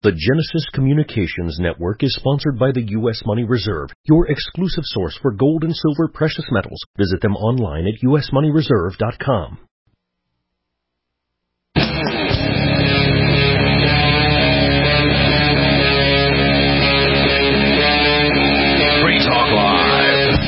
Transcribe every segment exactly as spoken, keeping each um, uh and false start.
The Genesis Communications Network is sponsored by the U S Money Reserve, your exclusive source for gold and silver precious metals. Visit them online at U S money reserve dot com. Free Talk Live.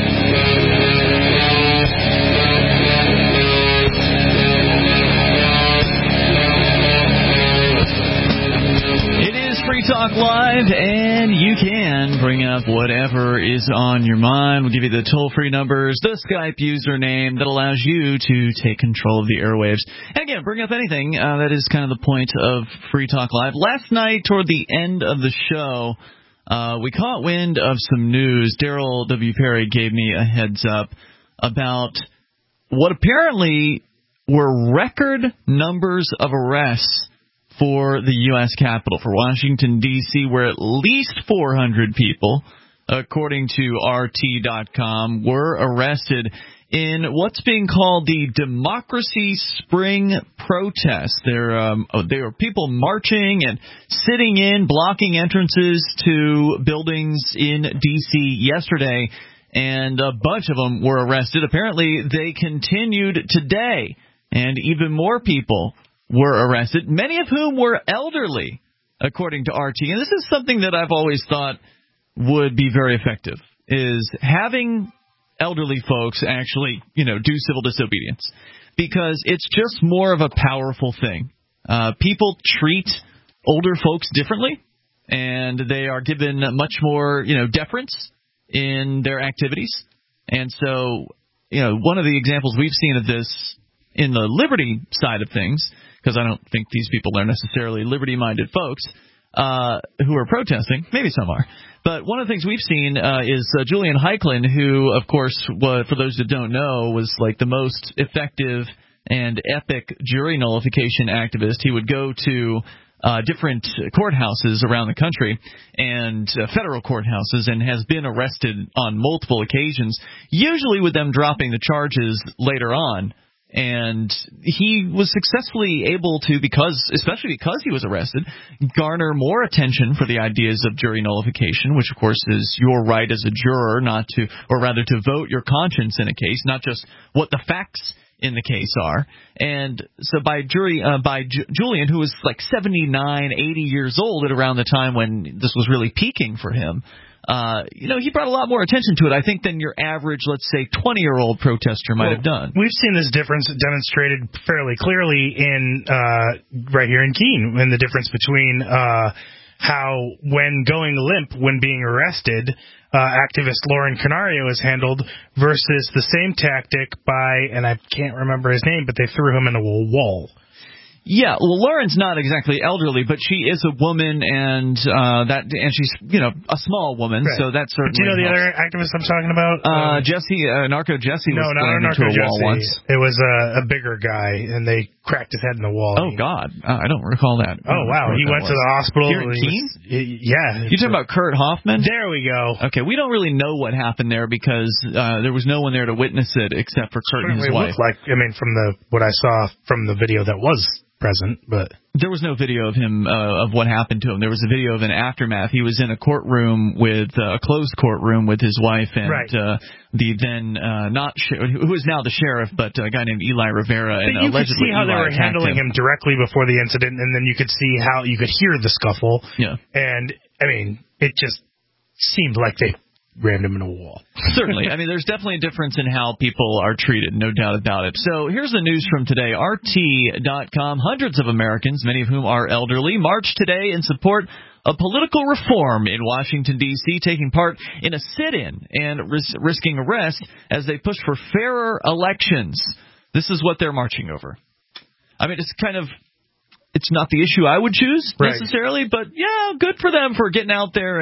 Free Talk Live, and you can bring up whatever is on your mind. We'll give you the toll-free numbers, the Skype username that allows you to take control of the airwaves. And again, bring up anything. Uh, that is kind of the point of Free Talk Live. Last night, toward the end of the show, uh, we caught wind of some news. Daryl W. Perry gave me a heads up about what apparently were record numbers of arrests for the U S Capitol, for Washington, D C, where at least four hundred people, according to R T dot com, were arrested in what's being called the Democracy Spring Protest. There, um, there were people marching and sitting in, blocking entrances to buildings in D C yesterday, and a bunch of them were arrested. Apparently, they continued today, and even more people were arrested, many of whom were elderly, according to R T. And this is something that I've always thought would be very effective, is having elderly folks actually, you know, do civil disobedience, because it's just more of a powerful thing. Uh, people treat older folks differently, and they are given much more, you know, deference in their activities. And so, you know, one of the examples we've seen of this in the liberty side of things, because I don't think these people are necessarily liberty-minded folks uh, who are protesting. Maybe some are. But one of the things we've seen uh, is uh, Julian Heiklin, who, of course, was, for those that don't know, was like the most effective and epic jury nullification activist. He would go to uh, different courthouses around the country, and uh, federal courthouses, and has been arrested on multiple occasions, usually with them dropping the charges later on. And he was successfully able to, because, especially because he was arrested, garner more attention for the ideas of jury nullification, which, of course, is your right as a juror not to, or rather to vote your conscience in a case, not just what the facts in the case are. And so by jury, uh, by J- Julian, who was like seventy-nine, eighty years old at around the time when this was really peaking for him, Uh, you know, he brought a lot more attention to it, I think, than your average, let's say, twenty-year-old protester might well, have done. We've seen this difference demonstrated fairly clearly in uh, right here in Keene, in the difference between uh, how, when going limp, when being arrested, uh, activist Lauren Canario is handled versus the same tactic by, and I can't remember his name, but they threw him into a wall. Yeah, well, Lauren's not exactly elderly, but she is a woman, and uh, that, and she's, you know, a small woman, right. So that certainly. Do you know the helps. other activist I'm talking about? Uh, um, Jesse, uh, Narco Jesse no, was not slammed Narco into a Jesse. wall once. It was a, a bigger guy, and they cracked his head in the wall. Oh God, uh, I don't recall that. Oh wow, he went was. to the hospital. Here in Keene? Yeah. You talking about Kurt Hoffman? There we go. Okay, we don't really know what happened there because uh, there was no one there to witness it except for Kurt and his wife. Looked like, I mean, from the what I saw from the video that was present, but there was no video of him uh, of what happened to him. There was a video of an aftermath. He was in a courtroom with uh, a closed courtroom with his wife and right. uh, the then uh, not sh- who is now the sheriff, but a guy named Eli Rivera. But and you allegedly could see how Eli they were handling him. him directly before the incident, and then you could see how you could hear the scuffle. Yeah, and I mean, it just seemed like they rammed him in a wall. Certainly. I mean, there's definitely a difference in how people are treated, no doubt about it. So here's the news from today. R T dot com. Hundreds of Americans, many of whom are elderly, marched today in support of political reform in Washington, D C, taking part in a sit-in and ris- risking arrest as they push for fairer elections. This is what they're marching over. I mean, it's kind of... It's not the issue I would choose necessarily, right. But yeah, good for them for getting out there and,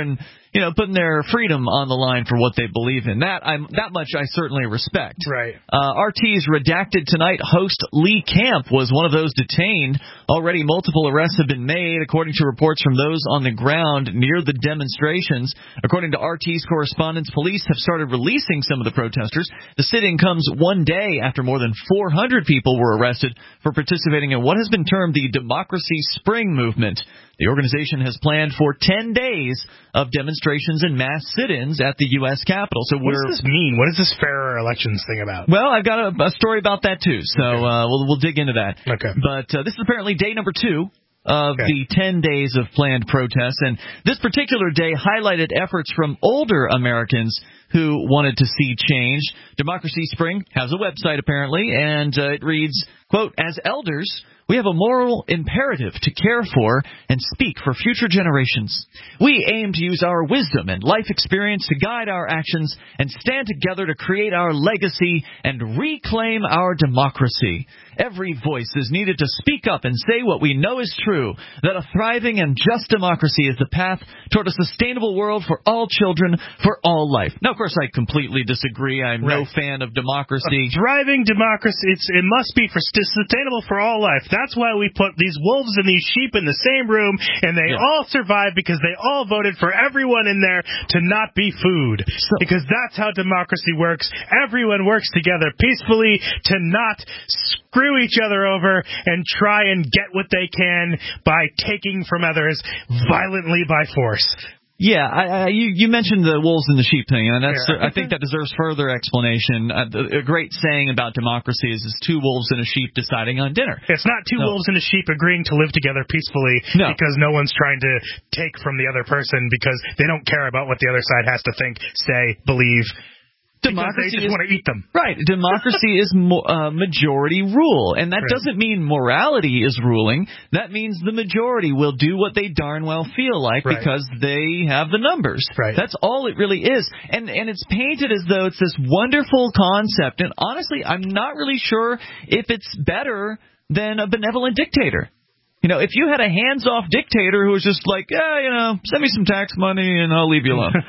you know, putting their freedom on the line for what they believe in. That I'm that much I certainly respect. Right. Uh, R T's Redacted Tonight host Lee Camp was one of those detained. Already multiple arrests have been made, according to reports from those on the ground near the demonstrations. According to R T's correspondents, police have started releasing some of the protesters. The sit-in comes one day after more than four hundred people were arrested for participating in what has been termed the Democracy Spring movement. The organization has planned for ten days of demonstrations and mass sit-ins at the U S Capitol. So what we're, does this mean? What is this fairer elections thing about? Well, I've got a, a story about that, too, so okay. uh, we'll, we'll dig into that. Okay. But uh, this is apparently day number two of okay. the ten days of planned protests, and this particular day highlighted efforts from older Americans who wanted to see change. Democracy Spring has a website, apparently, and uh, it reads, quote, "As elders, we have a moral imperative to care for and speak for future generations. We aim to use our wisdom and life experience to guide our actions and stand together to create our legacy and reclaim our democracy. Every voice is needed to speak up and say what we know is true, that a thriving and just democracy is the path toward a sustainable world for all children, for all life." Now, of course, I completely disagree. I'm right. no fan of democracy. A thriving democracy, it's, it must be for sustainable for all life. That's why we put these wolves and these sheep in the same room, and they yeah. all survive because they all voted for everyone in there to not be food. So, because that's how democracy works. Everyone works together peacefully to not screw each other over and try and get what they can by taking from others violently by force. Yeah, I, I, you, you mentioned the wolves and the sheep thing, and that's yeah. I think that deserves further explanation. Uh, a great saying about democracy is, is two wolves and a sheep deciding on dinner. It's not two no. wolves and a sheep agreeing to live together peacefully no. because no one's trying to take from the other person because they don't care about what the other side has to think, say, believe. Democracy they just is, want to eat them. Right. Democracy is mo- uh, majority rule, and that right. doesn't mean morality is ruling. That means the majority will do what they darn well feel like right. because they have the numbers. Right. That's all it really is. And and it's painted as though it's this wonderful concept, and honestly, I'm not really sure if it's better than a benevolent dictator. You know, if you had a hands-off dictator who was just like, yeah, you know, send me some tax money and I'll leave you alone,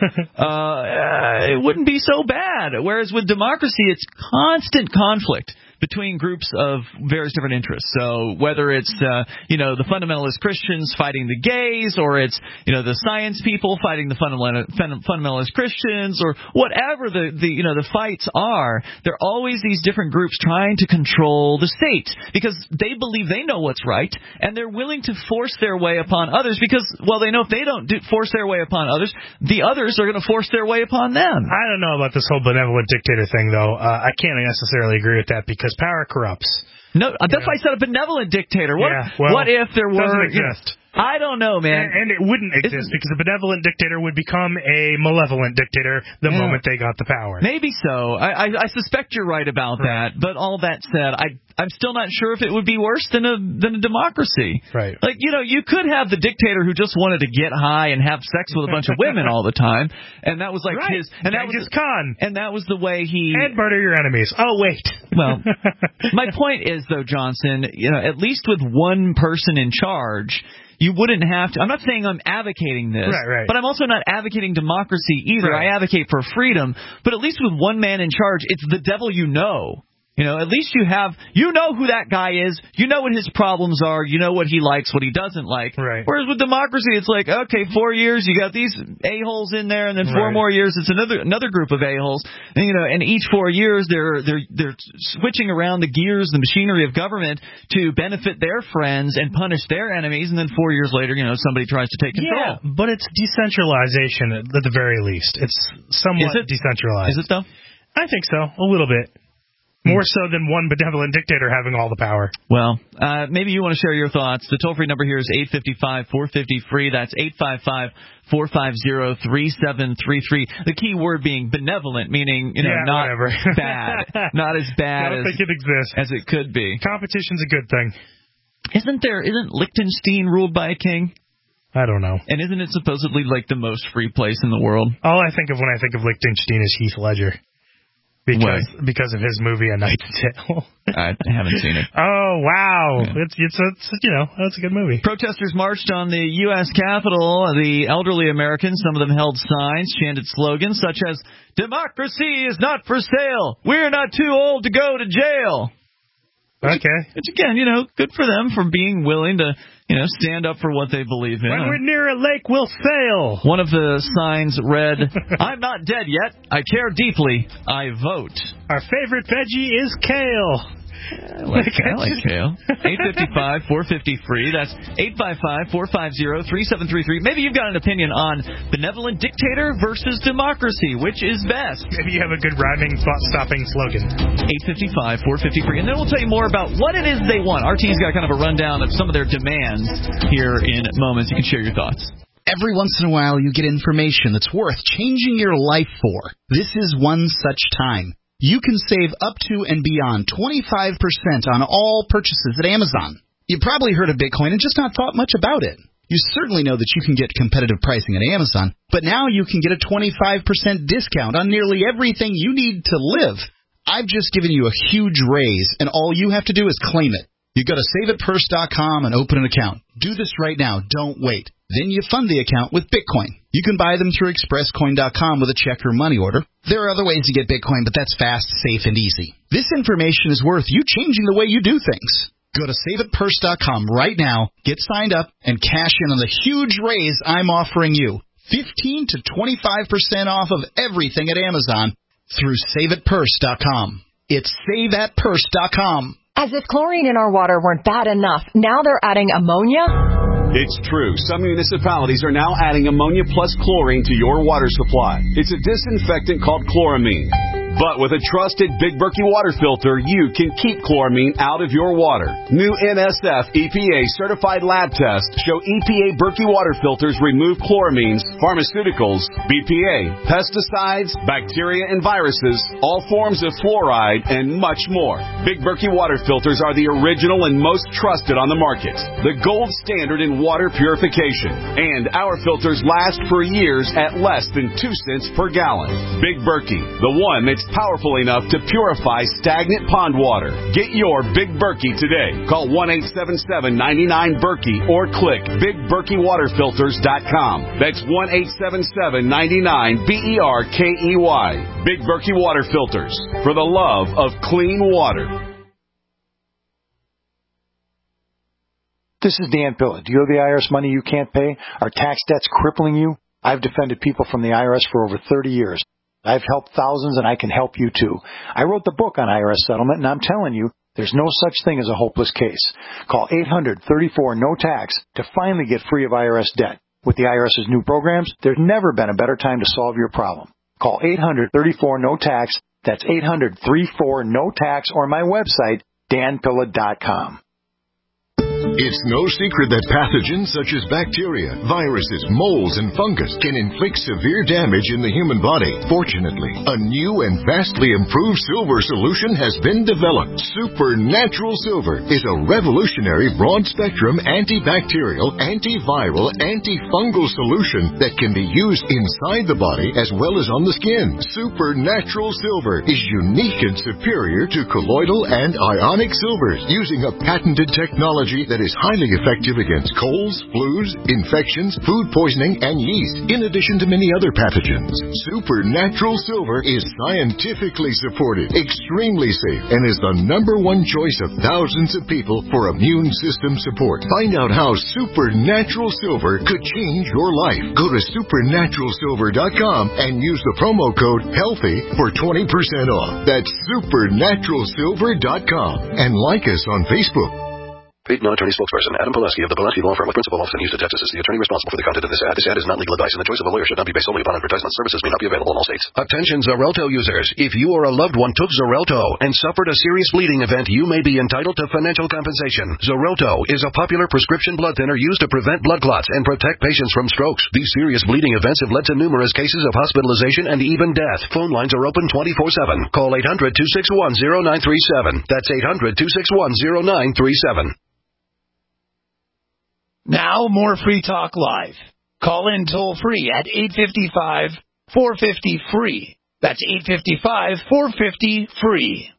uh, it wouldn't be so bad. Whereas with democracy, it's constant conflict between groups of various different interests. So whether it's, uh, you know, the fundamentalist Christians fighting the gays, or it's, you know, the science people fighting the fundamentalist Christians, or whatever the, the, you know, the fights are, there are always these different groups trying to control the state because they believe they know what's right, and they're willing to force their way upon others because, well, they know if they don't do, force their way upon others, the others are going to force their way upon them. I don't know about this whole benevolent dictator thing, though. Uh, I can't necessarily agree with that because power corrupts. No, that's you why I said a benevolent dictator. What, yeah, well, what if there were... Doesn't exist. I don't know, man. And, and it wouldn't exist Isn't, because a benevolent dictator would become a malevolent dictator the yeah. moment they got the power. Maybe so. I, I, I suspect you're right about right. that. But all that said, I, I'm still not sure if it would be worse than a than a democracy. Right. Like, you know, you could have the dictator who just wanted to get high and have sex with a bunch of women all the time, and that was like right. his. And that Genghis was Khan. And that was the way he. And murder your enemies. Oh wait. Well, my point is though, Johnson, you know, at least with one person in charge, you wouldn't have to. I'm not saying I'm advocating this, right, right. but I'm also not advocating democracy either. Right. I advocate for freedom, but at least with one man in charge, it's the devil you know. You know, at least you have, you know who that guy is. You know what his problems are. You know what he likes, what he doesn't like. Right. Whereas with democracy, it's like, okay, four years, you got these a-holes in there, and then four right. more years, it's another another group of a-holes. And, you know, and each four years, they're they're they're switching around the gears, the machinery of government to benefit their friends and punish their enemies. And then four years later, you know, somebody tries to take control. Yeah, but it's decentralization at the very least. It's somewhat is it? decentralized. Is it though? I think so, a little bit. More so than one benevolent dictator having all the power. Well, uh, maybe you want to share your thoughts. The toll-free number here is eight five five, four five zero, free. That's eight five five, four five zero, three seven three three. The key word being benevolent, meaning, you know, yeah, not whatever. bad. Not as bad I don't as, think it exists. as it could be. Competition's a good thing. Isn't there, isn't Liechtenstein ruled by a king? I don't know. And isn't it supposedly like the most free place in the world? All I think of when I think of Liechtenstein is Heath Ledger. because because of his movie A Knight's Tale. I haven't seen it. Oh wow, Yeah. it's it's it's you know that's a good movie. Protesters marched on the U S Capitol. The elderly Americans, some of them held signs, chanted slogans such as "Democracy is not for sale. We're not too old to go to jail." Okay. Which, again, you know, good for them for being willing to, you know, stand up for what they believe in. When we're near a lake, we'll sail. One of the signs read, "I'm not dead yet. I care deeply. I vote." Our favorite veggie is kale. I like, I like kale. eight five five, four five zero, free. That's eight five five, four five zero, three seven three three. Maybe you've got an opinion on benevolent dictator versus democracy. Which is best? Maybe you have a good rhyming, thought-stopping slogan. eight five five, four five zero, free. And then we'll tell you more about what it is they want. Our team's got kind of a rundown of some of their demands here in moments. You can share your thoughts. Every once in a while, you get information that's worth changing your life for. This is one such time. You can save up to and beyond twenty-five percent on all purchases at Amazon. You've probably heard of Bitcoin and just not thought much about it. You certainly know that you can get competitive pricing at Amazon, but now you can get a twenty-five percent discount on nearly everything you need to live. I've just given you a huge raise, and all you have to do is claim it. You go to save it purse dot com and open an account. Do this right now. Don't wait. Then you fund the account with Bitcoin. You can buy them through express coin dot com with a check or money order. There are other ways to get Bitcoin, but that's fast, safe, and easy. This information is worth you changing the way you do things. Go to save it purse dot com right now, get signed up, and cash in on the huge raise I'm offering you. fifteen to twenty-five percent off of everything at Amazon through save it purse dot com. It's save it purse dot com. As if chlorine in our water weren't bad enough, now they're adding ammonia? It's true. Some municipalities are now adding ammonia plus chlorine to your water supply. It's a disinfectant called chloramine. But with a trusted Big Berkey water filter, you can keep chloramine out of your water. New N S F E P A certified lab tests show E P A Berkey water filters remove chloramines, pharmaceuticals, B P A, pesticides, bacteria and viruses, all forms of fluoride, and much more. Big Berkey water filters are the original and most trusted on the market. The gold standard in water purification. And our filters last for years at less than two cents per gallon. Big Berkey, the one that's powerful enough to purify stagnant pond water. Get your Big Berkey today. Call one eight seven seven, nine nine, Berkey or click big berkey water filters dot com. That's one eight seven seven, nine nine, B E R K E Y. Big Berkey Water Filters. For the love of clean water. This is Dan Pilla. Do you owe the I R S money you can't pay? Are tax debts crippling you? I've defended people from the I R S for over thirty years. I've helped thousands, and I can help you too. I wrote the book on I R S settlement, and I'm telling you, there's no such thing as a hopeless case. Call eight hundred, thirty-four, no tax to finally get free of I R S debt. With the IRS's new programs, there's never been a better time to solve your problem. Call eight hundred, thirty-four, no tax. That's eight hundred, thirty-four, no tax, or my website, dan pilla dot com. It's no secret that pathogens such as bacteria, viruses, molds, and fungus can inflict severe damage in the human body. Fortunately, a new and vastly improved silver solution has been developed. Supernatural Silver is a revolutionary broad-spectrum antibacterial, antiviral, antifungal solution that can be used inside the body as well as on the skin. Supernatural Silver is unique and superior to colloidal and ionic silvers, using a patented technology that is highly effective against colds, flus, infections, food poisoning, and yeast, in addition to many other pathogens. Supernatural Silver is scientifically supported, extremely safe, and is the number one choice of thousands of people for immune system support. Find out how Supernatural Silver could change your life. Go to supernatural silver dot com and use the promo code HEALTHY for twenty percent off. That's supernatural silver dot com. And like us on Facebook. Paid non-attorney spokesperson Adam Pileski of the Pileski Law Firm with principal office in Houston, Texas is the attorney responsible for the content of this ad. This ad is not legal advice, and the choice of a lawyer should not be based solely upon advertisement. Services may not be available in all states. Attention Xarelto users. If you or a loved one took Xarelto and suffered a serious bleeding event, you may be entitled to financial compensation. Xarelto is a popular prescription blood thinner used to prevent blood clots and protect patients from strokes. These serious bleeding events have led to numerous cases of hospitalization and even death. Phone lines are open twenty-four seven. Call eight hundred, two six one, zero nine three seven. That's eight hundred, two six one, zero nine three seven. Now, more Free Talk Live. Call in toll-free at eight five five, four five zero, free. That's eight five five, four five zero, free.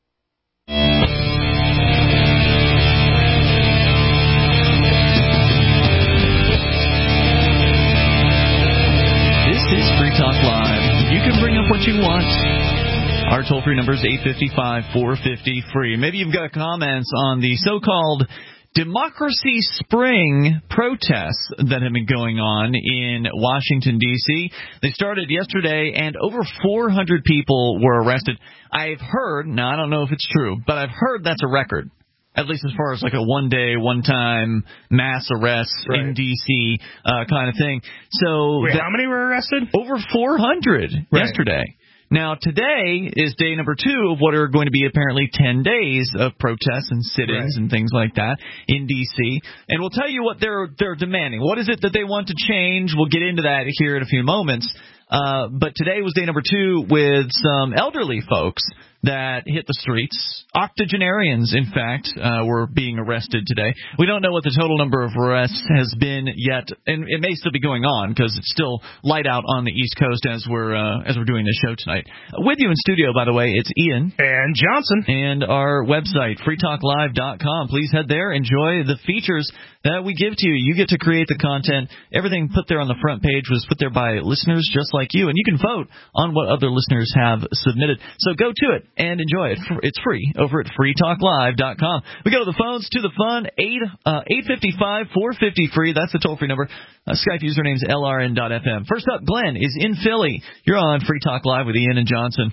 This is Free Talk Live. You can bring up what you want. Our toll-free number is eight five five, four five zero, free. Maybe you've got comments on the so-called Democracy Spring protests that have been going on in Washington, D C They started yesterday, and over four hundred people were arrested. I've heard, now I don't know if it's true, but I've heard that's a record. At least as far as like a one-day, one-time mass arrest right. in D C uh, kind of thing. So Wait, that, how many were arrested? Over four hundred right. yesterday. Now, today is day number two of what are going to be apparently ten days of protests and sit-ins right. and things like that in D C And we'll tell you what they're they're demanding. What is it that they want to change? We'll get into that here in a few moments. Uh, but today was day number two with some elderly folks that hit the streets. Octogenarians, in fact, uh, were being arrested today. We don't know what the total number of arrests has been yet, and it may still be going on because it's still light out on the East Coast as we're uh, as we're doing this show tonight. With you in studio, by the way, it's Ian and Johnson, and our website free talk live dot com. Please head there, enjoy the features that we give to you. You get to create the content. Everything put there on the front page was put there by listeners just like you, and you can vote on what other listeners have submitted. So go to it and enjoy it. It's free over at free talk live dot com. We go to the phones, to the fun, eight five five, four five zero, free. That's the toll-free number. Uh, Skype username is L R N dot F M. First up, Glenn is in Philly. You're on Free Talk Live with Ian and Johnson.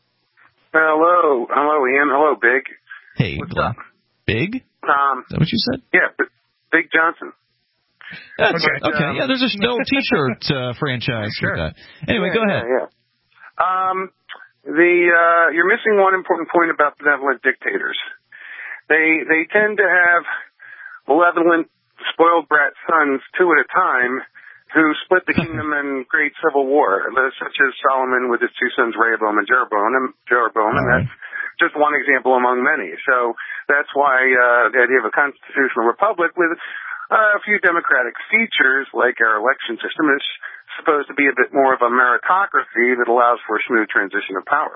Hello. Hello, Ian. Hello, Big. Hey, What's Glenn. up? Big? Um, Is that what you said? Yeah, Big Johnson. That's okay. okay. Um, yeah, there's a still T-shirt uh, franchise sure. with that. Anyway, yeah, go ahead. Yeah, yeah. Um, the uh, you're missing one important point about benevolent dictators. They they tend to have malevolent, spoiled brat sons two at a time who split the kingdom in great civil war, such as Solomon with his two sons Rehoboam and Jeroboam, and, Jeroboam, and that's just one example among many. So that's why uh, the idea of a constitutional republic with uh, a few democratic features, like our election system, is supposed to be a bit more of a meritocracy that allows for a smooth transition of power.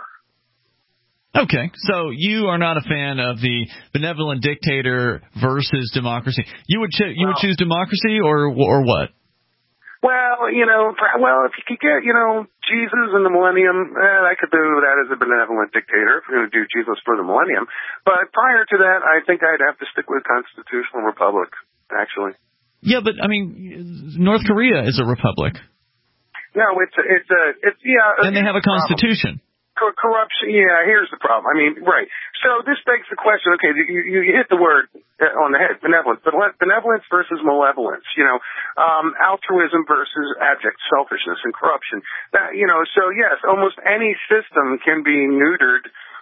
Okay, so you are not a fan of the benevolent dictator versus democracy. You would cho- you well, would choose democracy or or what? Well, you know, well, if you could get, you know, Jesus in the millennium, eh, I could do that as a benevolent dictator if we're going to do Jesus for the millennium. But prior to that, I think I'd have to stick with constitutional republic, actually. Yeah, but, I mean, North Korea is a republic. No, it's a, it's a, it's, yeah. And they have a constitution. Cor- corruption, yeah, here's the problem. I mean, right. So this begs the question, okay, you, you hit the word on the head, benevolence. Benevolence versus malevolence, you know, um, altruism versus abject selfishness and corruption. That, you know, so yes, almost any system can be neutered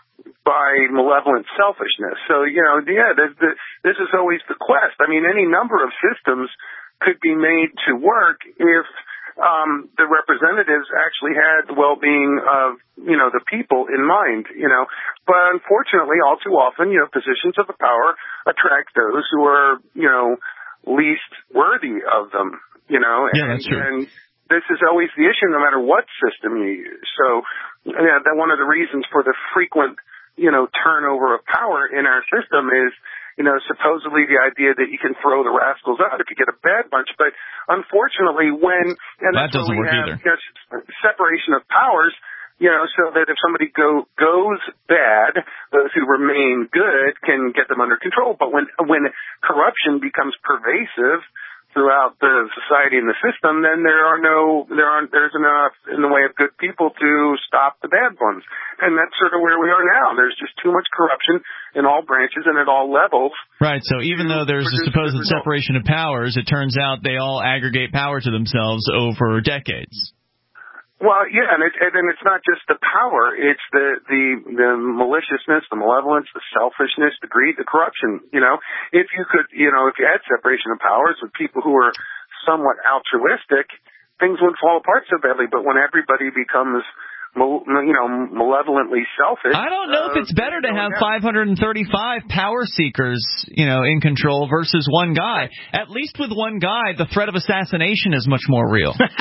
by malevolent selfishness. So, you know, yeah, the, the, this is always the quest. I mean, any number of systems could be made to work if Um, the representatives actually had the well-being of, you know, the people in mind, you know. But unfortunately, all too often, you know, positions of power attract those who are, you know, least worthy of them, you know. Yeah, and, that's true. And this is always the issue, no matter what system you use. So, yeah, that one of the reasons for the frequent, you know, turnover of power in our system is, you know, supposedly the idea that you can throw the rascals out if you get a bad bunch. But unfortunately, when, and that that's doesn't when we work have, either. You know, separation of powers, you know, so that if somebody go, goes bad, those who remain good can get them under control. But when, when corruption becomes pervasive throughout the society and the system, then there are no, there aren't, there's enough in the way of good people to stop the bad ones. And that's sort of where we are now. There's just too much corruption in all branches and at all levels. Right, so even though there's a supposed separation of powers, it turns out they all aggregate power to themselves over decades. Well, yeah, and, it, and then it's not just the power; it's the, the the maliciousness, the malevolence, the selfishness, the greed, the corruption. You know, if you could, you know, if you had separation of powers with people who are somewhat altruistic, things wouldn't fall apart so badly. But when everybody becomes, you know, malevolently selfish, I don't know uh, if it's better to have five hundred thirty-five power seekers, you know, in control versus one guy. At least with one guy, the threat of assassination is much more real.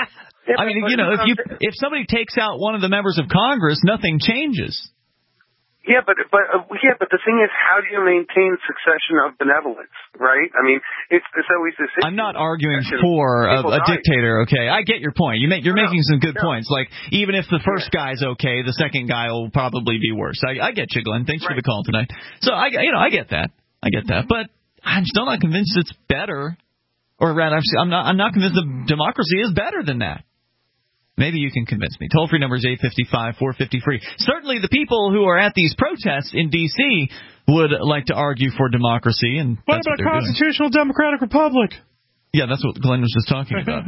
Yeah, I mean, but, you know, if but, you if somebody takes out one of the members of Congress, nothing changes. Yeah, but but uh, yeah, but the thing is, how do you maintain succession of benevolence, right? I mean, it's it's always this. I'm not arguing for a, a dictator. Okay, I get your point. You make you're no, making some good no. points. Like even if the first yeah. guy's okay, the second guy will probably be worse. I, I get you, Glenn. Thanks right. for the call tonight. So I you know I get that. I get that, but I'm still not convinced it's better. Or rather, I'm not I'm not convinced that democracy is better than that. Maybe you can convince me. Toll-free number is eight five five, four five zero, free. Certainly the people who are at these protests in D C would like to argue for democracy. And what about what constitutional doing. democratic republic? Yeah, that's what Glenn was just talking about.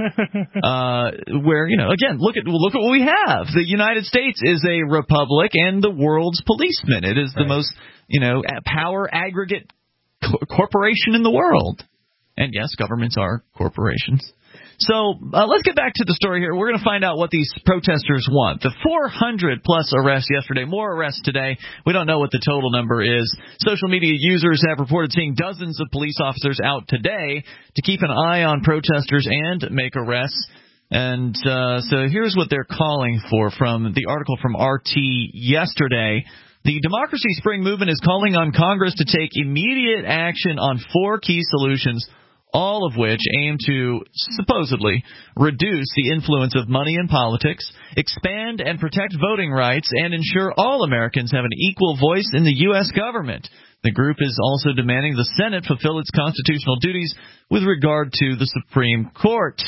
uh, where, you know, again, look at look at what we have. The United States is a republic and the world's policeman. It is the right. most, you know, power aggregate co- corporation in the world. And yes, governments are corporations. So uh, let's get back to the story here. We're going to find out what these protesters want. The four hundred plus arrests yesterday, more arrests today. We don't know what the total number is. Social media users have reported seeing dozens of police officers out today to keep an eye on protesters and make arrests. And uh, so here's what they're calling for from the article from R T yesterday. The Democracy Spring Movement is calling on Congress to take immediate action on four key solutions, all of which aim to, supposedly, reduce the influence of money in politics, expand and protect voting rights, and ensure all Americans have an equal voice in the U S government. The group is also demanding the Senate fulfill its constitutional duties with regard to the Supreme Court.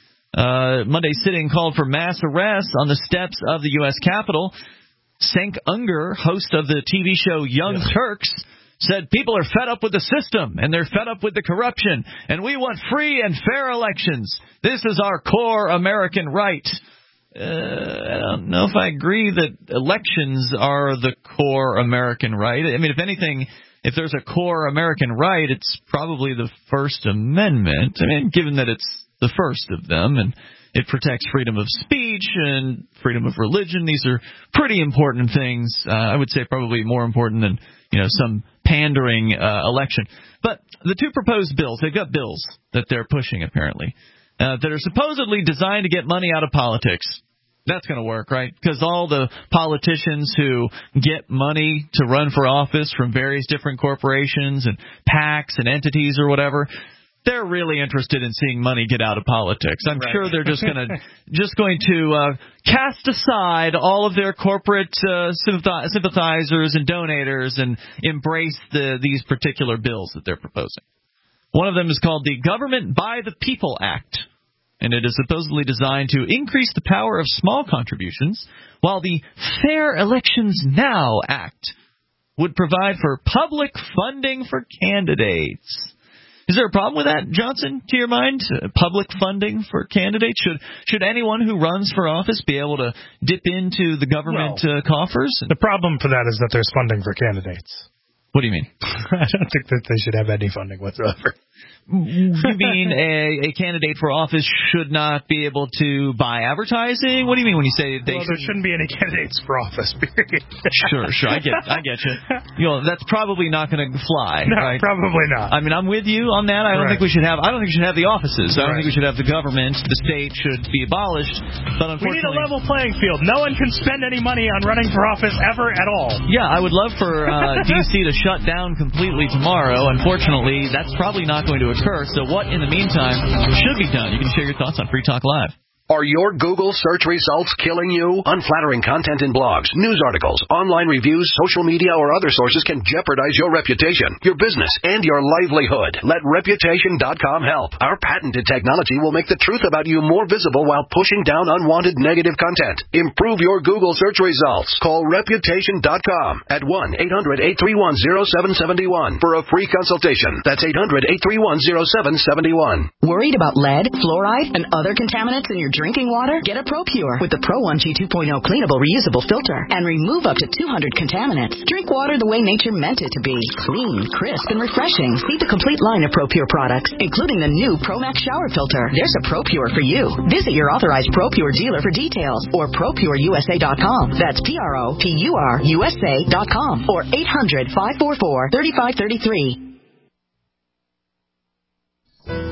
Uh, Monday's sitting called for mass arrests on the steps of the U S Capitol. Cenk Unger, host of the T V show Young yeah. Turks, said people are fed up with the system and they're fed up with the corruption, and we want free and fair elections. This is our core American right. Uh, I don't know if I agree that elections are the core American right. I mean, if anything, if there's a core American right, it's probably the First Amendment. I mean, given that it's the first of them, and it protects freedom of speech and freedom of religion. These are pretty important things. Uh, I would say probably more important than, you know, some pandering uh, election. But the two proposed bills, they've got bills that they're pushing, apparently, uh, that are supposedly designed to get money out of politics. That's going to work, right? Because all the politicians who get money to run for office from various different corporations and PACs and entities or whatever, they're really interested in seeing money get out of politics. I'm right. sure they're just going to just going to uh, cast aside all of their corporate uh, sympathizers and donators and embrace the, these particular bills that they're proposing. One of them is called the Government by the People Act, and it is supposedly designed to increase the power of small contributions, while the Fair Elections Now Act would provide for public funding for candidates. Is there a problem with that, Johnson, to your mind? Uh, public funding for candidates? Should should anyone who runs for office be able to dip into the government well, uh, coffers? The problem for that is that there's funding for candidates. What do you mean? I don't think that they should have any funding whatsoever. You mean a, a candidate for office should not be able to buy advertising? What do you mean when you say they well, there shouldn't be any candidates for office, period. Sure, sure. I get I get you. You know, that's probably not going to fly, no, right? Probably not. I mean, I'm with you on that. I don't right. think we should have I don't think we should have the offices. I don't right. think we should have the government. The state should be abolished. But unfortunately, we need a level playing field. No one can spend any money on running for office ever at all. Yeah, I would love for uh, D C to shut down completely tomorrow. Unfortunately, that's probably not going to occur. So what, in the meantime, should be done? You can share your thoughts on Free Talk Live. Are your Google search results killing you? Unflattering content in blogs, news articles, online reviews, social media, or other sources can jeopardize your reputation, your business, and your livelihood. Let Reputation dot com help. Our patented technology will make the truth about you more visible while pushing down unwanted negative content. Improve your Google search results. Call Reputation dot com at one eight hundred, eight three one, zero seven seven one for a free consultation. That's eight hundred, eight three one, zero seven seven one. Worried about lead, fluoride, and other contaminants in your drinking water? Get a ProPure with the Pro one G two point oh cleanable reusable filter and remove up to two hundred contaminants. Drink water the way nature meant it to be. Clean, crisp, and refreshing. See the complete line of ProPure products, including the new ProMax shower filter. There's a ProPure for you. Visit your authorized ProPure dealer for details or Pro Pure U S A dot com. That's P R O P U R U S A dot com or eight hundred, five four four, three five three three.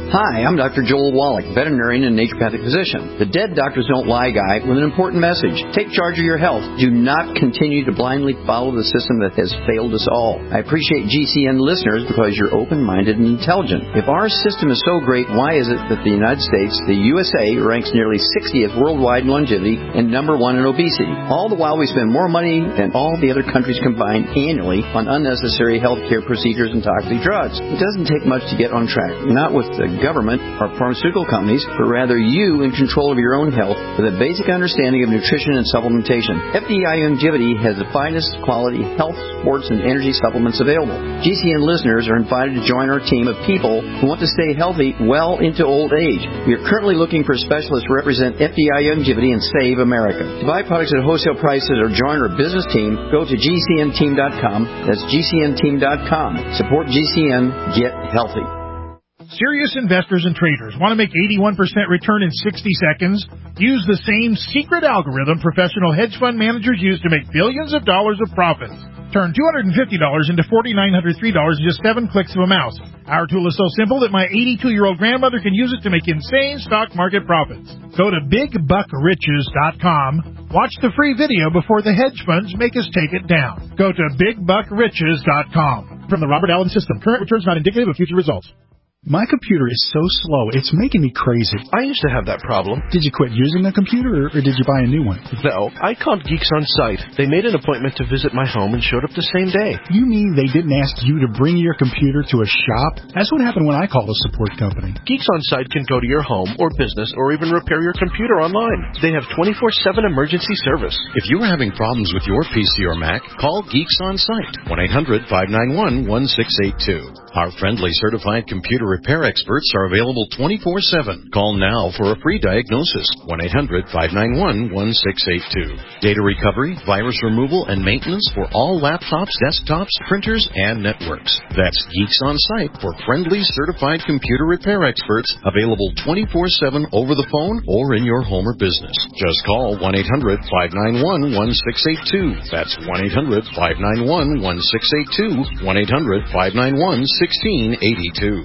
Hi, I'm Doctor Joel Wallach, veterinarian and naturopathic physician. The dead doctors don't lie guy with an important message. Take charge of your health. Do not continue to blindly follow the system that has failed us all. I appreciate G C N listeners because you're open-minded and intelligent. If our system is so great, why is it that the United States, the U S A, ranks nearly sixtieth worldwide in longevity and number one in obesity? All the while we spend more money than all the other countries combined annually on unnecessary health care procedures and toxic drugs. It doesn't take much to get on track. Not with the government or pharmaceutical companies, but rather you in control of your own health with a basic understanding of nutrition and supplementation. F D I Longevity has the finest quality health, sports, and energy supplements available. G C N listeners are invited to join our team of people who want to stay healthy well into old age. We are currently looking for specialists to represent F D I Longevity and Save America. To buy products at wholesale prices or join our business team, go to G C N team dot com. That's G C N team dot com. Support G C N. Get healthy. Serious investors and traders want to make eighty-one percent return in sixty seconds? Use the same secret algorithm professional hedge fund managers use to make billions of dollars of profits. Turn two hundred fifty dollars into four thousand nine hundred three dollars in just seven clicks of a mouse. Our tool is so simple that my eighty-two-year-old grandmother can use it to make insane stock market profits. Go to big buck riches dot com. Watch the free video before the hedge funds make us take it down. Go to big buck riches dot com. From the Robert Allen System, current returns not indicative of future results. My computer is so slow, it's making me crazy. I used to have that problem. Did you quit using the computer, or, or did you buy a new one? No, I called Geeks On Site. They made an appointment to visit my home and showed up the same day. You mean they didn't ask you to bring your computer to a shop? That's what happened when I called a support company. Geeks On Site can go to your home or business or even repair your computer online. They have twenty-four seven emergency service. If you are having problems with your P C or Mac, call Geeks On Site, one eight hundred five nine one one six eight two. Our friendly certified computer repair experts are available twenty-four seven. Call now for a free diagnosis, one eight hundred five nine one one six eight two. Data recovery, virus removal, and maintenance for all laptops, desktops, printers, and networks. That's Geeks On Site for friendly certified computer repair experts, available twenty-four seven over the phone or in your home or business. Just call one eight hundred five nine one one six eight two. That's one eight hundred five nine one one six eight two, one eight hundred five nine one one six eight two.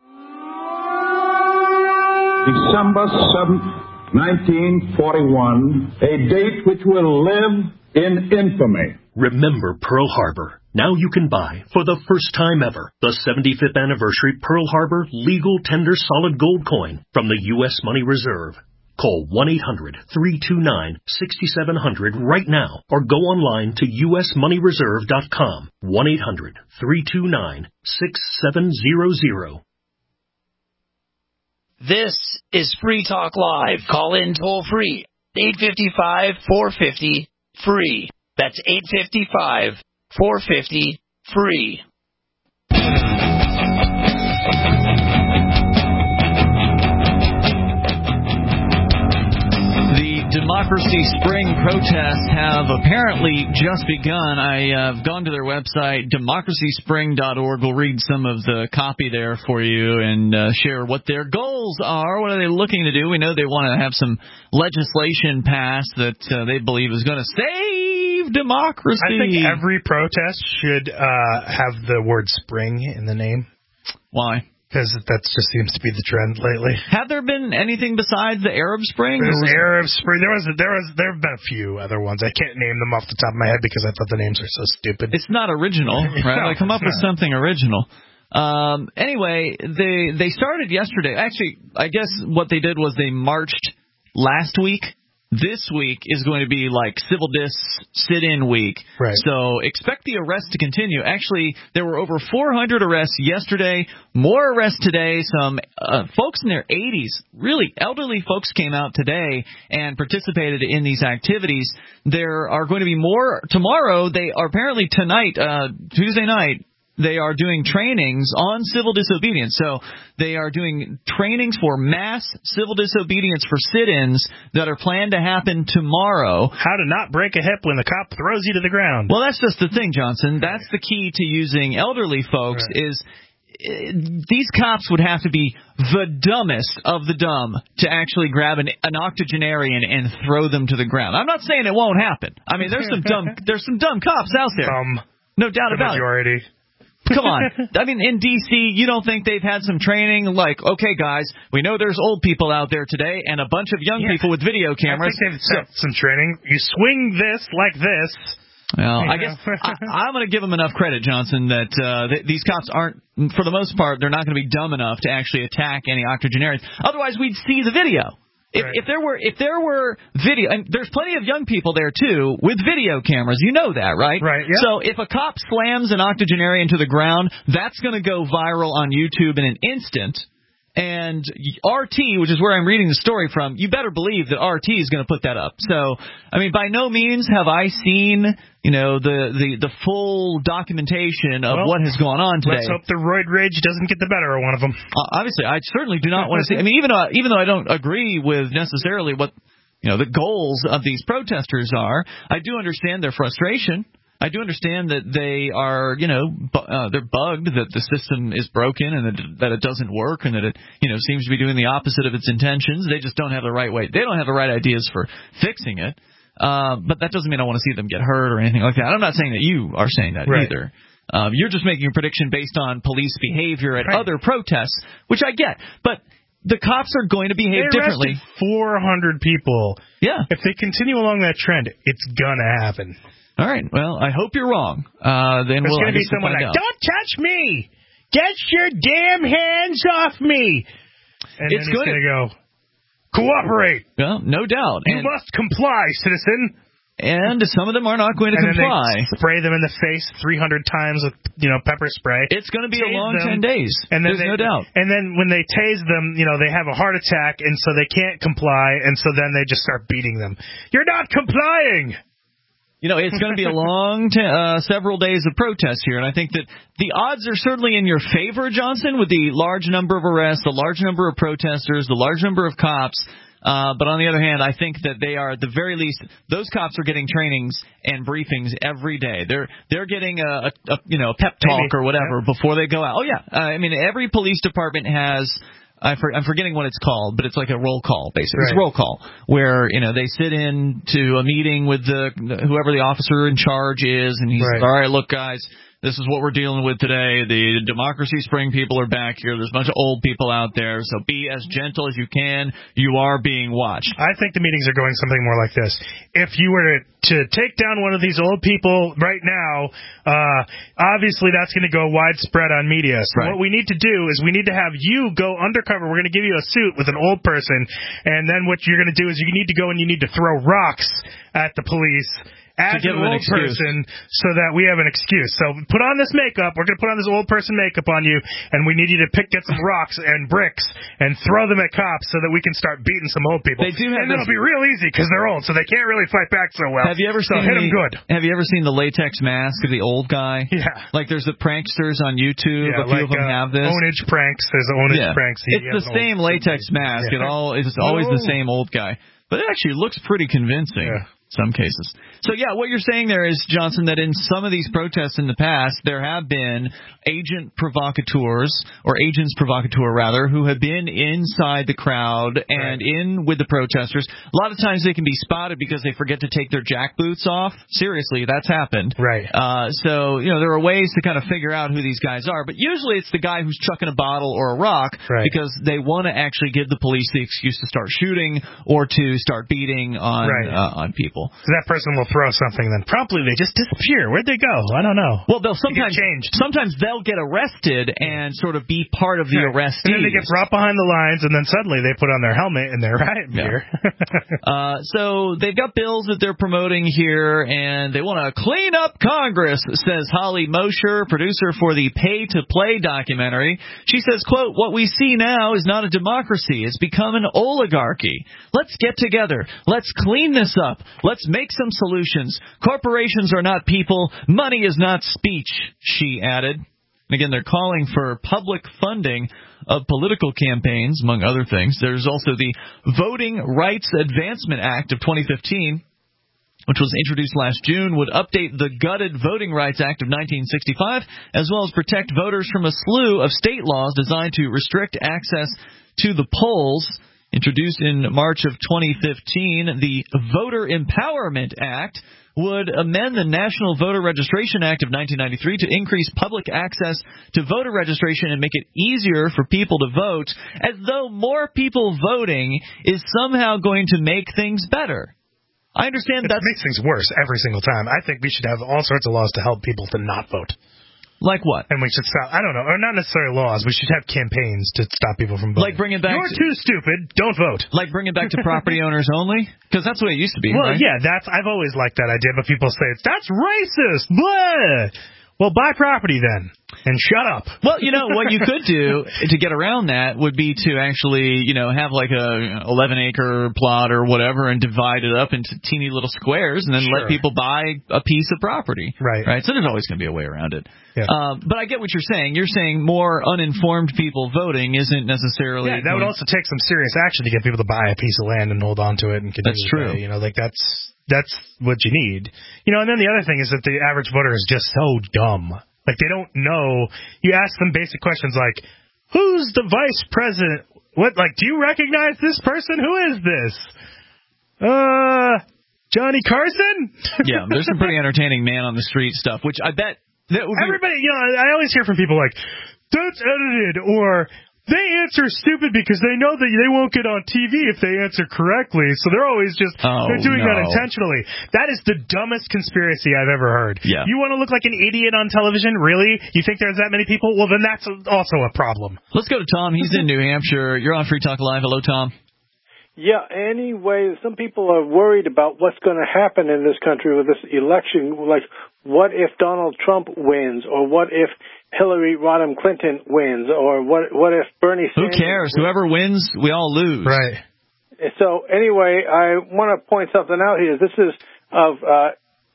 December seventh, nineteen forty-one, a date which will live in infamy. Remember Pearl Harbor. Now you can buy, for the first time ever, the seventy-fifth anniversary Pearl Harbor legal tender solid gold coin from the U S Money Reserve. Call one eight hundred three two nine six seven zero zero right now or go online to U S money reserve dot com. one eight hundred three two nine six seven zero zero. This is Free Talk Live. Call in toll free. eight five five, four five zero, free. That's eight five five, four five zero, free. Democracy Spring protests have apparently just begun. I have uh, gone to their website, democracy spring dot org. We'll read some of the copy there for you and uh, share what their goals are. What are they looking to do? We know they want to have some legislation passed that uh, they believe is going to save democracy. I think every protest should uh, have the word spring in the name. Why? Because that just seems to be the trend lately. Have there been anything besides the Arab Spring? There's the Arab Spring. There was there was there have been a few other ones. I can't name them off the top of my head because I thought the names are so stupid. It's not original, right? No, like come up not. with something original. Um, anyway, they they started yesterday. Actually, I guess what they did was they marched last week. This week is going to be like civil dis sit-in week. Right. So expect the arrests to continue. Actually, there were over four hundred arrests yesterday, more arrests today. Some uh, folks in their eighties, really elderly folks came out today and participated in these activities. There are going to be more tomorrow. They are apparently tonight, uh, Tuesday night, they are doing trainings on civil disobedience. So they are doing trainings for mass civil disobedience for sit-ins that are planned to happen tomorrow. How to not break a hip when the cop throws you to the ground. Well, that's just the thing, Johnson. That's the key to using elderly folks right. is uh, these cops would have to be the dumbest of the dumb to actually grab an, an octogenarian and throw them to the ground. I'm not saying it won't happen. I mean, there's some dumb there's some dumb cops out there. Um, no doubt the about majority. it. Come on. I mean, in D C, you don't think they've had some training? Like, okay, guys, we know there's old people out there today and a bunch of young yeah. people with video cameras. I think they've so, had some training. You swing this like this. Well, I guess I, I'm going to give them enough credit, Johnson, that uh, th- these cops aren't, for the most part, they're not going to be dumb enough to actually attack any octogenarians. Otherwise, we'd see the video. If, right. if there were if there were video, and there's plenty of young people there too with video cameras, you know that, right? Right. Yeah. So if a cop slams an octogenarian to the ground, that's going to go viral on YouTube in an instant. And R T, which is where I'm reading the story from, you better believe that R T is going to put that up. So, I mean, by no means have I seen, you know, the, the, the full documentation of well, what has gone on today. Let's hope the roid rage doesn't get the better of one of them. Uh, obviously, I certainly do not want to see. I mean, even though, even though I don't agree with necessarily what, you know, the goals of these protesters are, I do understand their frustration. I do understand that they are, you know, bu- uh, they're bugged, that the system is broken and that, that it doesn't work and that it, you know, seems to be doing the opposite of its intentions. They just don't have the right way. They don't have the right ideas for fixing it. Uh, but that doesn't mean I want to see them get hurt or anything like that. I'm not saying that you are saying that right. either. Um, you're just making a prediction based on police behavior at right. other protests, which I get. But the cops are going to behave they differently. four hundred people. Yeah. If they continue along that trend, it's going to happen. All right. Well, I hope you're wrong. Uh, then There's we'll going to be someone like, out. "Don't touch me! Get your damn hands off me!" And it's then he's going to go, "Cooperate." Well, no doubt. You and, must comply, citizen. And some of them are not going to and comply. Then they spray them in the face three hundred times with, you know, pepper spray. It's going to be tase a long them, ten days. And then There's they, no doubt. And then when they tase them, you know, they have a heart attack, and so they can't comply, and so then they just start beating them. You're not complying. You know, it's going to be a long, t- uh, several days of protest here, and I think that the odds are certainly in your favor, Johnson, with the large number of arrests, the large number of protesters, the large number of cops. Uh, but on the other hand, I think that they are, at the very least, those cops are getting trainings and briefings every day. They're they're getting a, a, a you know a pep talk Maybe. or whatever yeah. before they go out. Oh yeah, uh, I mean every police department has. I for, I'm forgetting what it's called, but it's like a roll call, basically. Right. It's a roll call where, you know, they sit in to a meeting with the whoever the officer in charge is, and he's right. like, all right, look, guys, this is what we're dealing with today. The Democracy Spring people are back here. There's a bunch of old people out there, so be as gentle as you can. You are being watched. I think the meetings are going something more like this. If you were to take down one of these old people right now, uh, obviously that's going to go widespread on media. So right. what we need to do is we need to have you go undercover. We're going to give you a suit with an old person, and then what you're going to do is you need to go and you need to throw rocks at the police as an old an person so that we have an excuse. So put on this makeup. We're going to put on this old person makeup on you, and we need you to pick get some rocks and bricks and throw them at cops so that we can start beating some old people. They do have and this... it'll be real easy because they're old, so they can't really fight back so well. Have you ever so seen hit the, them good. Have you ever seen the latex mask of the old guy? Yeah. Like there's the pranksters on YouTube. Yeah, a few like, of them uh, have this. Ownage pranks. There's ownage yeah. pranks. He it's the same latex mask. Yeah. It all it's always the same old guy. But it actually looks pretty convincing. Yeah. Some cases. So, yeah, what you're saying there is, Johnson, that in some of these protests in the past, there have been agent provocateurs, or agents provocateur, rather, who have been inside the crowd and right. in with the protesters. A lot of times they can be spotted because they forget to take their jack boots off. Seriously, that's happened. Right. Uh, so, you know, there are ways to kind of figure out who these guys are. But usually it's the guy who's chucking a bottle or a rock right. because they want to actually give the police the excuse to start shooting or to start beating on right. uh, on people. So that person will throw something, then promptly they just disappear. Where'd they go? I don't know. Well, they'll sometimes they change. Sometimes they'll get arrested and sort of be part of the right. arrestees. And then they get brought behind the lines, and then suddenly they put on their helmet and their riot gear. Yeah. uh, so they've got bills that they're promoting here, and they want to clean up Congress, says Holly Mosher, producer for the Pay to Play documentary. She says, quote, "What we see now is not a democracy. It's become an oligarchy. Let's get together. Let's clean this up. Let's make some solutions. Corporations are not people. Money is not speech," she added. And again, they're calling for public funding of political campaigns, among other things. There's also the Voting Rights Advancement Act of twenty fifteen, which was introduced last June, would update the gutted Voting Rights Act of nineteen sixty-five, as well as protect voters from a slew of state laws designed to restrict access to the polls. Introduced in March of twenty fifteen, the Voter Empowerment Act would amend the National Voter Registration Act of nineteen ninety-three to increase public access to voter registration and make it easier for people to vote, as though more people voting is somehow going to make things better. I understand that makes things worse every single time. I think we should have all sorts of laws to help people to not vote. Like what? And we should stop, I don't know, or not necessarily laws. We should have campaigns to stop people from voting. Like bring it back You're to, too stupid, don't vote. Like bring it back to property owners only? Because that's the way it used to be, well, right? yeah, that's, I've always liked that idea, but people say, it's that's racist, blah! Well, buy property then, and shut up. Well, you know, what you could do to get around that would be to actually, you know, have like a eleven acre plot or whatever and divide it up into teeny little squares and then Sure. let people buy a piece of property. Right. Right. So there's always going to be a way around it. Yeah. Um, but I get what you're saying. You're saying more uninformed people voting isn't necessarily. Yeah, that would also take some serious action to get people to buy a piece of land and hold on to it and continue That's to true. pay. You know, like that's that's what you need. You know, and then the other thing is that the average voter is just so dumb. Like, they don't know. You ask them basic questions like, who's the vice president? What, like, do you recognize this person? Who is this? Uh, Johnny Carson? Yeah, there's some pretty entertaining man on the street stuff, which I bet that would be... Everybody, you know, I always hear from people like, that's edited, or they answer stupid because they know that they won't get on T V if they answer correctly, so they're always just, oh, they're doing no. that intentionally. That is the dumbest conspiracy I've ever heard. Yeah. You want to look like an idiot on television? Really? You think there's that many people? Well, then that's also a problem. Let's go to Tom. He's in New Hampshire. You're on Free Talk Live. Hello, Tom. Yeah, anyway, some people are worried about what's going to happen in this country with this election. Like, what if Donald Trump wins? Or what if Hillary Rodham Clinton wins? Or what what if Bernie Sanders Who cares? wins? Whoever wins, we all lose. Right. So, anyway, I want to point something out here. This is of uh,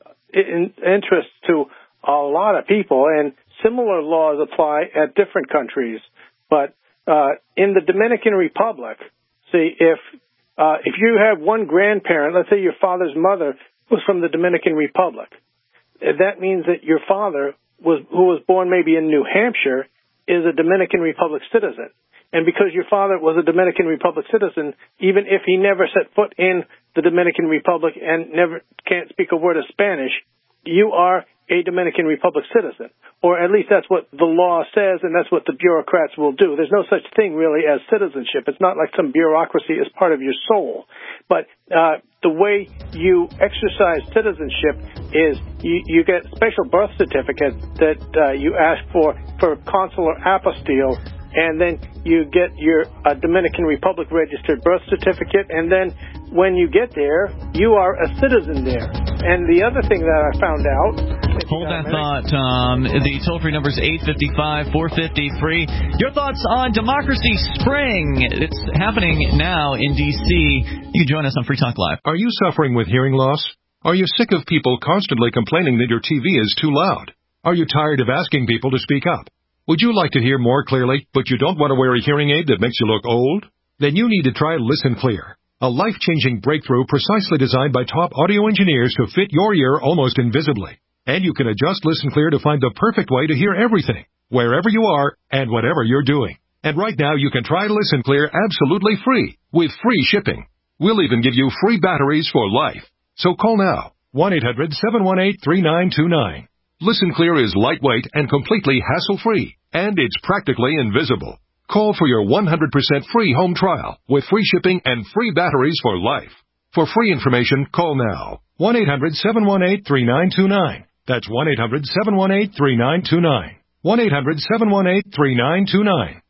in, interest to a lot of people, and similar laws apply at different countries. But uh, in the Dominican Republic, see, if Uh, if you have one grandparent, let's say your father's mother was from the Dominican Republic, that means that your father, was, who was born maybe in New Hampshire, is a Dominican Republic citizen. And because your father was a Dominican Republic citizen, even if he never set foot in the Dominican Republic and never can't speak a word of Spanish, you are a Dominican Republic citizen. Or at least that's what the law says, and that's what the bureaucrats will do. There's no such thing, really, as citizenship. It's not like some bureaucracy is part of your soul. But uh, the way you exercise citizenship is you, you get special birth certificates that uh, you ask for for consular apostille, and then you get your uh, Dominican Republic registered birth certificate, and then when you get there, you are a citizen there. And the other thing that I found out... Hold that thought, Tom. The toll-free number is eight five five, four five zero, free. Your thoughts on Democracy Spring. It's happening now in D C You can join us on Free Talk Live. Are you suffering with hearing loss? Are you sick of people constantly complaining that your T V is too loud? Are you tired of asking people to speak up? Would you like to hear more clearly, but you don't want to wear a hearing aid that makes you look old? Then you need to try Listen Clear, a life-changing breakthrough precisely designed by top audio engineers to fit your ear almost invisibly. And you can adjust Listen Clear to find the perfect way to hear everything, wherever you are and whatever you're doing. And right now you can try Listen Clear absolutely free, with free shipping. We'll even give you free batteries for life. So call now, one eight hundred, seven one eight, three nine two nine. Listen Clear is lightweight and completely hassle-free, and it's practically invisible. Call for your one hundred percent free home trial with free shipping and free batteries for life. For free information, call now, one eight hundred, seven one eight, three nine two nine. That's one eight hundred, seven one eight, three nine two nine. one eight hundred, seven one eight, three nine two nine.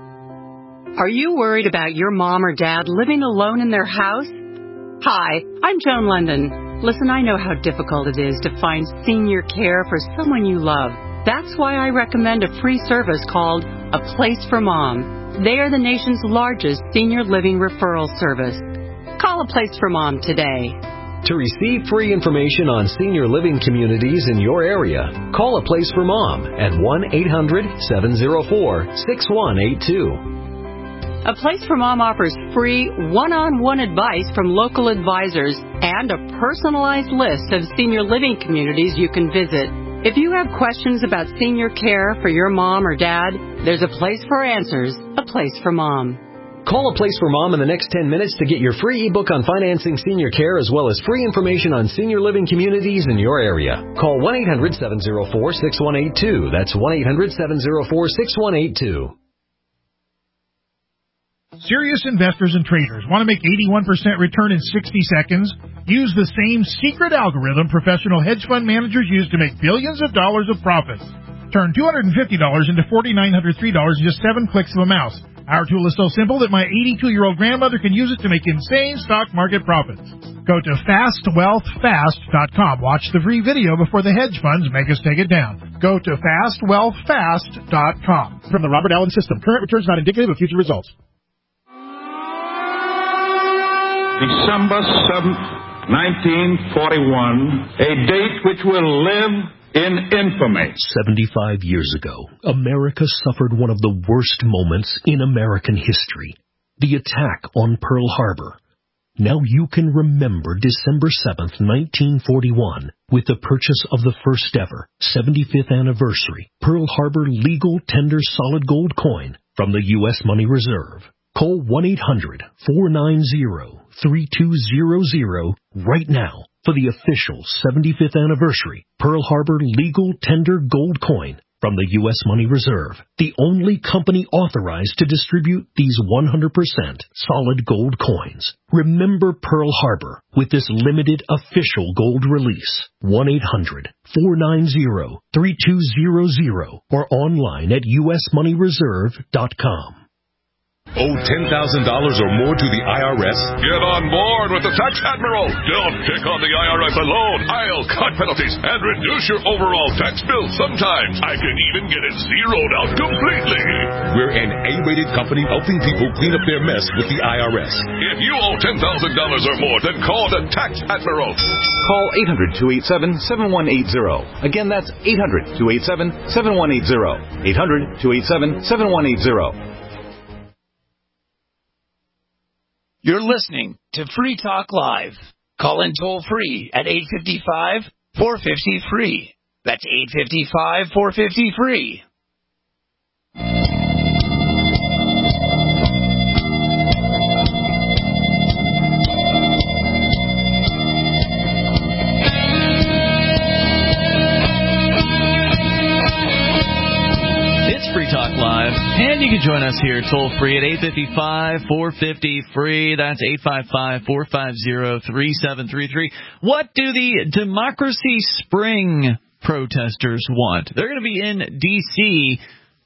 Are you worried about your mom or dad living alone in their house? Hi, I'm Joan London. Listen, I know how difficult it is to find senior care for someone you love. That's why I recommend a free service called A Place for Mom. They are the nation's largest senior living referral service. Call A Place for Mom today. To receive free information on senior living communities in your area, call A Place for Mom at one eight hundred, seven oh four, six one eight two. A Place for Mom offers free one-on-one advice from local advisors and a personalized list of senior living communities you can visit. If you have questions about senior care for your mom or dad, there's a place for answers, A Place for Mom. Call A Place for Mom in the next ten minutes to get your free ebook on financing senior care as well as free information on senior living communities in your area. Call one eight hundred seven oh four six one eight two. That's one eight hundred seven oh four six one eight two. Serious investors and traders want to make eighty-one percent return in sixty seconds? Use the same secret algorithm professional hedge fund managers use to make billions of dollars of profits. Turn two hundred fifty dollars into four thousand nine hundred three dollars in just seven clicks of a mouse. Our tool is so simple that my eighty-two-year-old grandmother can use it to make insane stock market profits. Go to fast wealth fast dot com. Watch the free video before the hedge funds make us take it down. Go to fast wealth fast dot com. From the Robert Allen System, current returns not indicative of future results. December seventh, nineteen forty-one, a date which will live in infamy. seventy-five years ago, America suffered one of the worst moments in American history, the attack on Pearl Harbor. Now you can remember December seventh, nineteen forty-one, with the purchase of the first ever seventy-fifth anniversary Pearl Harbor legal tender solid gold coin from the U S Money Reserve. Call one eight hundred four nine zero three two zero zero right now for the official seventy-fifth anniversary Pearl Harbor legal tender gold coin from the U S Money Reserve, the only company authorized to distribute these one hundred percent solid gold coins. Remember Pearl Harbor with this limited official gold release. one eight hundred four nine zero three two zero zero or online at u s money reserve dot com. Owe ten thousand dollars or more to the I R S? Get on board with the Tax Admiral. Don't pick on the I R S alone. I'll cut penalties and reduce your overall tax bill. Sometimes I can even get it zeroed out completely. We're an A-rated company helping people clean up their mess with the I R S. If you owe ten thousand dollars or more, then call the Tax Admiral. Call eight hundred two eight seven seven one eight zero. Again, that's eight hundred two eight seven seven one eight zero. eight hundred two eight seven seven one eight zero. You're listening to Free Talk Live. Call in toll free at eight five five, four five zero, free. That's eight five five, four five zero, free. Free Talk Live, and you can join us here toll free at eight five five, four five zero, free. That's eight five five, four five zero, three seven three three. What do the Democracy Spring protesters want? They're going to be in D C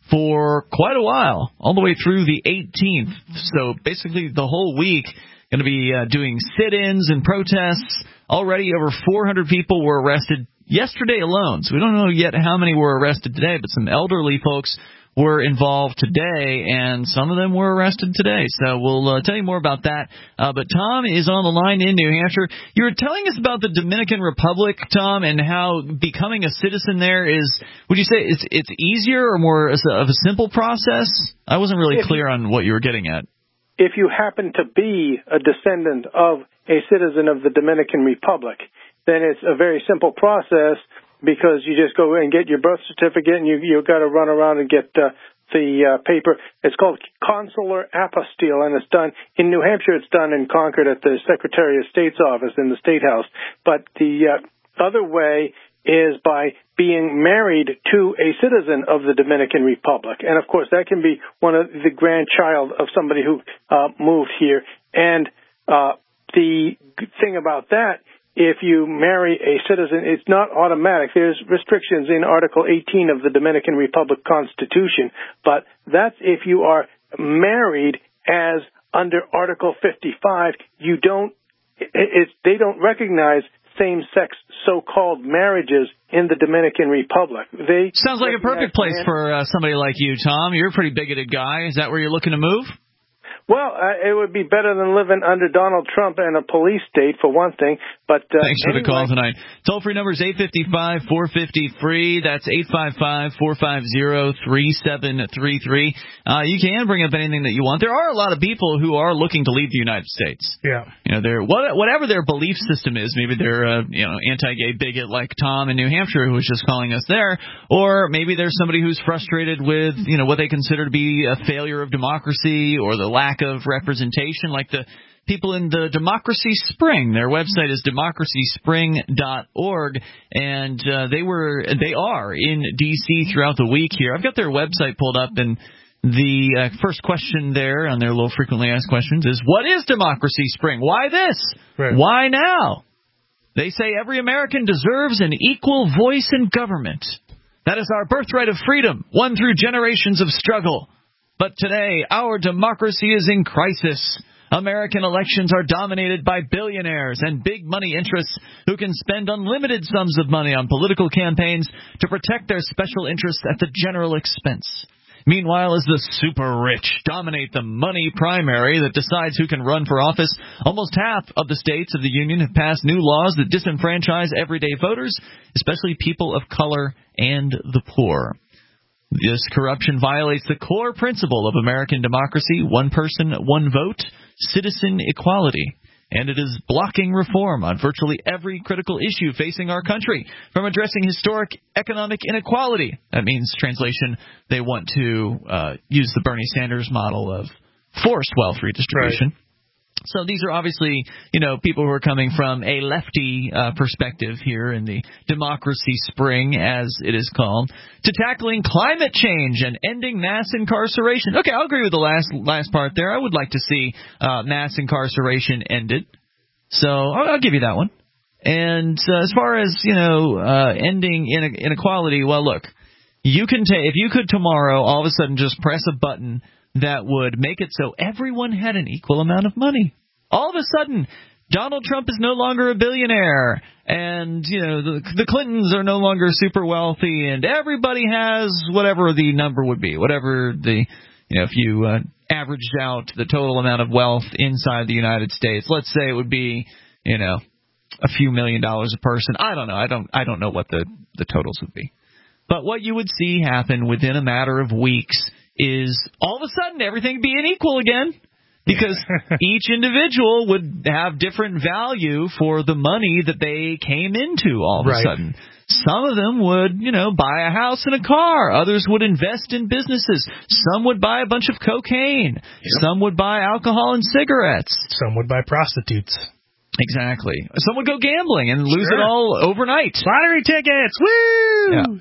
for quite a while, all the way through the eighteenth. So basically the whole week, going to be uh, doing sit-ins and protests. Already over four hundred people were arrested yesterday alone. So we don't know yet how many were arrested today, but some elderly folks were involved today, and some of them were arrested today. So we'll uh, tell you more about that. Uh, but Tom is on the line in New Hampshire. You were telling us about the Dominican Republic, Tom, and how becoming a citizen there is, would you say it's it's easier or more of a simple process? I wasn't really if clear on what you were getting at. If you happen to be a descendant of a citizen of the Dominican Republic, then it's a very simple process, because you just go and get your birth certificate, and you you've got to run around and get uh, the uh, paper. It's called consular apostille, and it's done in New Hampshire. It's done in Concord at the Secretary of State's office in the State House. But the uh, other way is by being married to a citizen of the Dominican Republic, and of course that can be one of the grandchild of somebody who uh, moved here. And uh, the thing about that, if you marry a citizen, it's not automatic. There's restrictions in Article eighteen of the Dominican Republic Constitution, but that's if you are married as under Article fifty-five. You don't, it's, they don't recognize same-sex so-called marriages in the Dominican Republic. They Sounds like a perfect place man. for uh, somebody like you, Tom. You're a pretty bigoted guy. Is that where you're looking to move? Well, uh, it would be better than living under Donald Trump and a police state, for one thing. But uh, Thanks for anyway. the call tonight. Toll-free number is eight five five, four five zero, free. That's eight five five, four five zero, three seven three three. Uh, you can bring up anything that you want. There are a lot of people who are looking to leave the United States. Yeah. You know, they're what, whatever their belief system is. Maybe they're a you know anti-gay bigot like Tom in New Hampshire, who was just calling us there, or maybe there's somebody who's frustrated with you know what they consider to be a failure of democracy or the lack lack of representation, like the people in the Democracy Spring. Their website is democracy spring dot org, and uh, they were they are in D C throughout the week here. I've got their website pulled up, and the uh, first question there on their little frequently asked questions is, what is Democracy Spring? Why this? Right. Why now? They say every American deserves an equal voice in government. That is our birthright of freedom, won through generations of struggle. But today, our democracy is in crisis. American elections are dominated by billionaires and big money interests who can spend unlimited sums of money on political campaigns to protect their special interests at the general expense. Meanwhile, as the super rich dominate the money primary that decides who can run for office, almost half of the states of the Union have passed new laws that disenfranchise everyday voters, especially people of color and the poor. This corruption violates the core principle of American democracy, one person, one vote, citizen equality. And it is blocking reform on virtually every critical issue facing our country, from addressing historic economic inequality. That means, translation, they want to uh, use the Bernie Sanders model of forced wealth redistribution. Right. So these are obviously, you know, people who are coming from a lefty uh, perspective here in the Democracy Spring, as it is called, to tackling climate change and ending mass incarceration. Okay, I'll agree with the last last part there. I would like to see uh, mass incarceration ended. So I'll, I'll give you that one. And uh, as far as, you know, uh, ending inequality, well, look, you can take if you could tomorrow all of a sudden just press a button that would make it so everyone had an equal amount of money. All of a sudden, Donald Trump is no longer a billionaire, and you know the, the Clintons are no longer super wealthy, and everybody has whatever the number would be, whatever the, you know, if you uh, averaged out the total amount of wealth inside the United States, let's say it would be, you know, a few million dollars a person. I don't know. I don't. I don't know what the the totals would be. But what you would see happen within a matter of weeks is all of a sudden everything being equal again, because each individual would have different value for the money that they came into all of right. a sudden. Some of them would, you know, buy a house and a car. Others would invest in businesses. Some would buy a bunch of cocaine. Yep. Some would buy alcohol and cigarettes. Some would buy prostitutes. Exactly. Some would go gambling and lose sure. it all overnight. Lottery tickets. Woo! Yeah.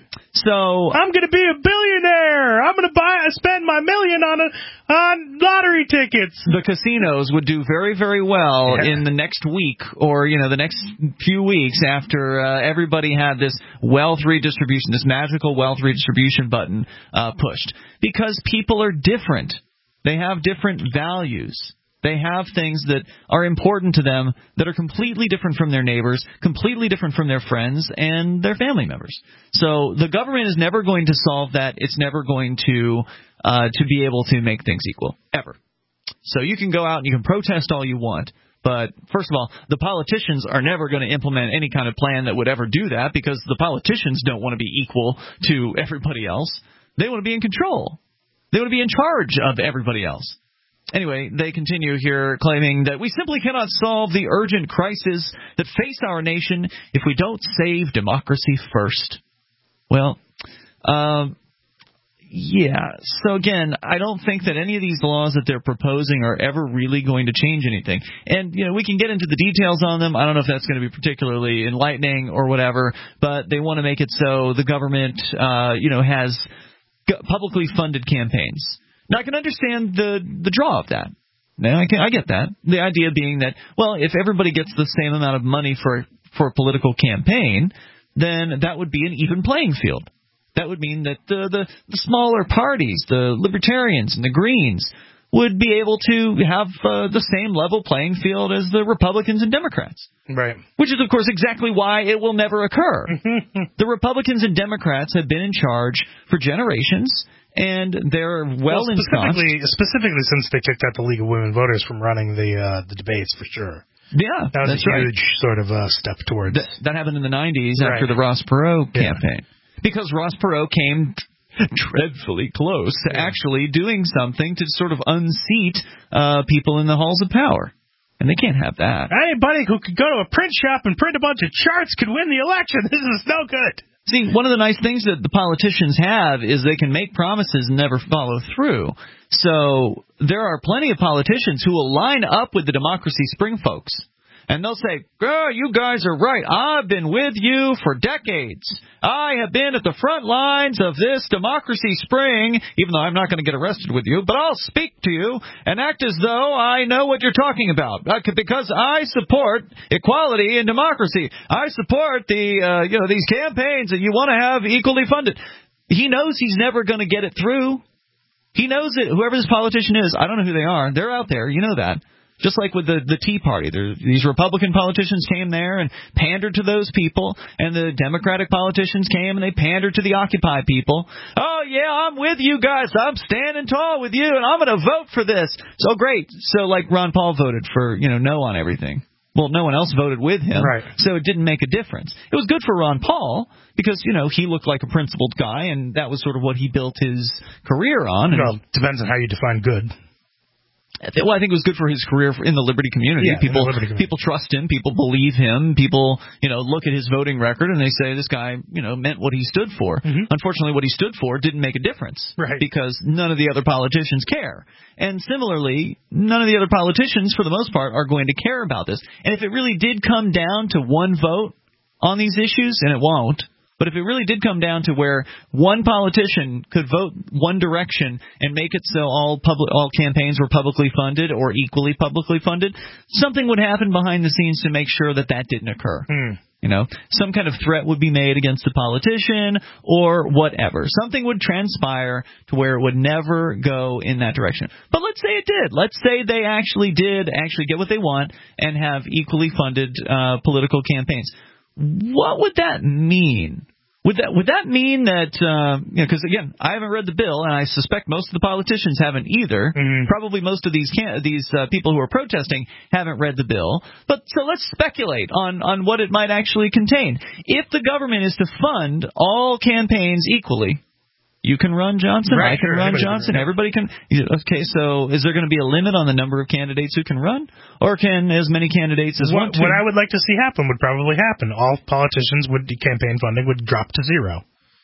So I'm going to be a billionaire. I'm going to buy, spend my million on a, on lottery tickets. The casinos would do very, very well yeah. in the next week, or you know, the next few weeks after uh, everybody had this wealth redistribution, this magical wealth redistribution button uh, pushed, because people are different. They have different values. They have things that are important to them that are completely different from their neighbors, completely different from their friends and their family members. So the government is never going to solve that. It's never going to uh, to be able to make things equal, ever. So you can go out and you can protest all you want, but first of all, the politicians are never going to implement any kind of plan that would ever do that, because the politicians don't want to be equal to everybody else. They want to be in control. They want to be in charge of everybody else. Anyway, they continue here claiming that we simply cannot solve the urgent crisis that face our nation if we don't save democracy first. Well, um, yeah. So again, I don't think that any of these laws that they're proposing are ever really going to change anything. And, you know, we can get into the details on them. I don't know if that's going to be particularly enlightening or whatever, but they want to make it so the government, uh, you know, has publicly funded campaigns. Now, I can understand the the draw of that. Now, I can I get that. The idea being that, well, if everybody gets the same amount of money for for a political campaign, then that would be an even playing field. That would mean that the the, the smaller parties, the Libertarians and the Greens, would be able to have uh, the same level playing field as the Republicans and Democrats. Right. Which is, of course, exactly why it will never occur. The Republicans and Democrats have been in charge for generations, and they're well, well specifically, specifically since they kicked out the League of Women Voters from running the uh, the debates, for sure. Yeah, that was that's a huge right. sort of uh, step towards. Th- that happened in the nineties right. after the Ross Perot yeah. campaign, because Ross Perot came dreadfully close to yeah. actually doing something to sort of unseat uh, people in the halls of power. And they can't have that. Anybody who could go to a print shop and print a bunch of charts could win the election. This is no good. See, one of the nice things that the politicians have is they can make promises and never follow through. So there are plenty of politicians who will line up with the Democracy Spring folks. And they'll say, oh, you guys are right. I've been with you for decades. I have been at the front lines of this Democracy Spring, even though I'm not going to get arrested with you, but I'll speak to you and act as though I know what you're talking about. Because I support equality and democracy. I support the, uh, you know, these campaigns that you want to have equally funded. He knows he's never going to get it through. He knows that whoever this politician is, I don't know who they are, they're out there, you know that. Just like with the, the Tea Party, there, these Republican politicians came there and pandered to those people, and the Democratic politicians came and they pandered to the Occupy people. Oh, yeah, I'm with you guys. I'm standing tall with you, and I'm going to vote for this. So great. So like Ron Paul voted for, you know, no on everything. Well, no one else voted with him, right. So it didn't make a difference. It was good for Ron Paul because, you know, he looked like a principled guy, and that was sort of what he built his career on. And well, depends on how you define good. Well, I think it was good for his career in the liberty community. Yeah, people, liberty community. people trust him. People believe him. People, you know, look at his voting record and they say this guy, you know, meant what he stood for. Mm-hmm. Unfortunately, what he stood for didn't make a difference, right? Because none of the other politicians care. And similarly, none of the other politicians, for the most part, are going to care about this. And if it really did come down to one vote on these issues, and it won't. But if it really did come down to where one politician could vote one direction and make it so all public, all campaigns were publicly funded or equally publicly funded, something would happen behind the scenes to make sure that that didn't occur. Hmm. You know, some kind of threat would be made against the politician or whatever. Something would transpire to where it would never go in that direction. But let's say it did. Let's say they actually did actually get what they want and have equally funded uh, political campaigns. What would that mean? Would that would that mean that, uh, you know, because, again, I haven't read the bill, and I suspect most of the politicians haven't either. Mm-hmm. Probably most of these can- these uh, people who are protesting haven't read the bill. But so let's speculate on, on what it might actually contain. If the government is to fund all campaigns equally, you can run Johnson, right, I can sure, run everybody Johnson, can. everybody can. Okay, so is there going to be a limit on the number of candidates who can run? Or can as many candidates as what, want to? What I would like to see happen would probably happen. All politicians would campaign funding would drop to zero.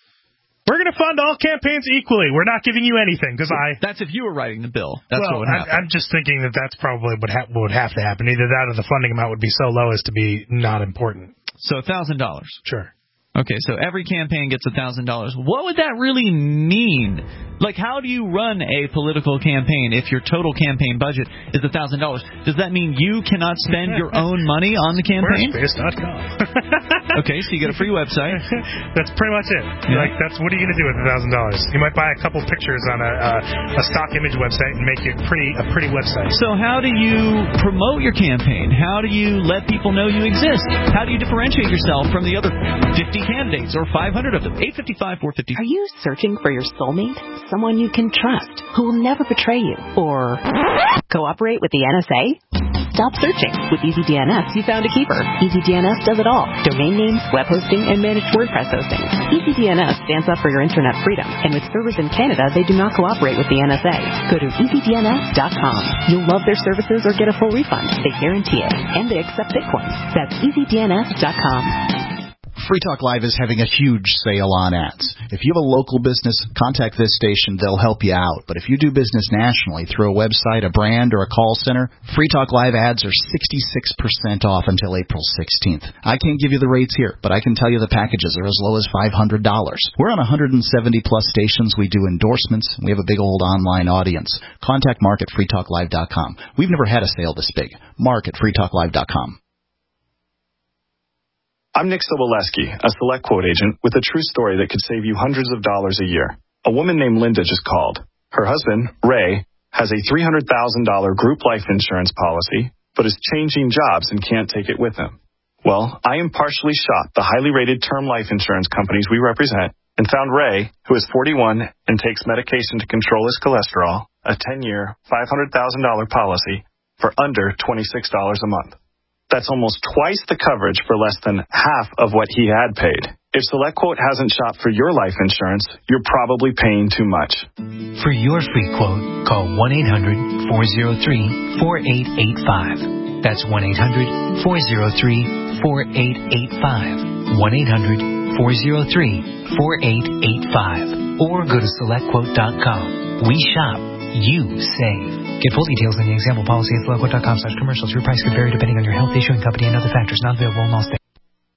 We're going to fund all campaigns equally. We're not giving you anything because I. That's if you were writing the bill. That's well, what would happen. I, I'm just thinking that that's probably what, ha- what would have to happen. Either that or the funding amount would be so low as to be not important. So a thousand dollars. Sure. Okay, so every campaign gets a thousand dollars. What would that really mean? Like, how do you run a political campaign if your total campaign budget is a thousand dollars? Does that mean you cannot spend your own money on the campaign? Squarespace dot com. Okay, so you get a free website. That's pretty much it. Yeah. Like, that's what are you going to do with a thousand dollars? You might buy a couple pictures on a, a a stock image website and make it pretty a pretty website. So how do you promote your campaign? How do you let people know you exist? How do you differentiate yourself from the other fifty candidates or five hundred of them? eight fifty-five, four fifty. Are you searching for your soulmate? Someone you can trust, who will never betray you? Or cooperate with the N S A? Stop searching. With EasyDNS, you found a keeper. EasyDNS does it all. Domain names, web hosting, and managed WordPress hosting. EasyDNS stands up for your internet freedom, and with servers in Canada, they do not cooperate with the N S A. Go to easy D N S dot com. You'll love their services or get a full refund. They guarantee it, and they accept Bitcoin. That's easy D N S dot com. Free Talk Live is having a huge sale on ads. If you have a local business, contact this station. They'll help you out. But if you do business nationally through a website, a brand, or a call center, Free Talk Live ads are sixty-six percent off until April sixteenth. I can't give you the rates here, but I can tell you the packages are as low as five hundred dollars. We're on one hundred seventy plus stations. We do endorsements. We have a big old online audience. Contact Mark at free talk live dot com. We've never had a sale this big. Mark at free talk live dot com. I'm Nick Soboleski, a Select Quote agent with a true story that could save you hundreds of dollars a year. A woman named Linda just called. Her husband, Ray, has a three hundred thousand dollars group life insurance policy, but is changing jobs and can't take it with him. Well, I impartially shot the highly rated term life insurance companies we represent and found Ray, who is forty-one and takes medication to control his cholesterol, a ten-year, five hundred thousand dollars policy for under twenty-six dollars a month. That's almost twice the coverage for less than half of what he had paid. If SelectQuote hasn't shopped for your life insurance, you're probably paying too much. For your free quote, call one eight hundred, four oh three, four eight eight five. That's one eight hundred, four oh three, four eight eight five. one eight hundred, four oh three, four eight eight five. Or go to select quote dot com. We shop. You save. Get full details in the example policy at select quote dot com slash commercials. Your price could vary depending on your health, issue, and company and other factors. Not available in all states.